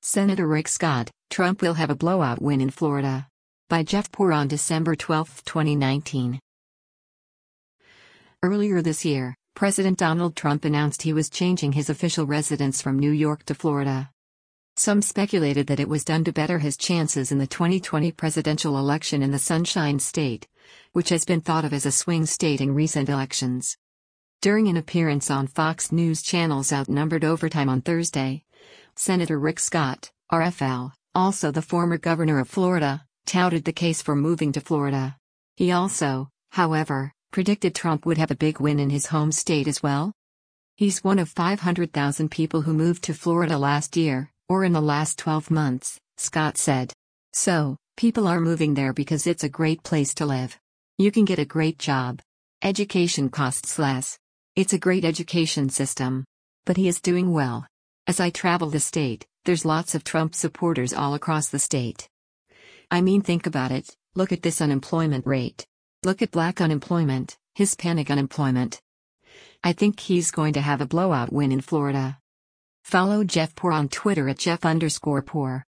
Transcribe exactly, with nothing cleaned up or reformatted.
Senator Rick Scott, Trump will have a blowout win in Florida. By Jeff Poor on December twelfth, twenty nineteen. Earlier this year, President Donald Trump announced he was changing his official residence from New York to Florida. Some speculated that it was done to better his chances in the twenty twenty presidential election in the Sunshine State, which has been thought of as a swing state in recent elections. During an appearance on Fox News Channel's Outnumbered Overtime on Thursday, Senator Rick Scott, R F L, also the former governor of Florida, touted the case for moving to Florida. He also, however, predicted Trump would have a big win in his home state as well. He's one of five hundred thousand people who moved to Florida last year, or in the last twelve months, Scott said. So, people are moving there because it's a great place to live. You can get a great job. Education costs less. It's a great education system. But he is doing well. As I travel the state, there's lots of Trump supporters all across the state. I mean, think about it. Look at this unemployment rate. Look at black unemployment, Hispanic unemployment. I think he's going to have a blowout win in Florida. Follow Jeff Poor on Twitter at Jeff underscore Poor.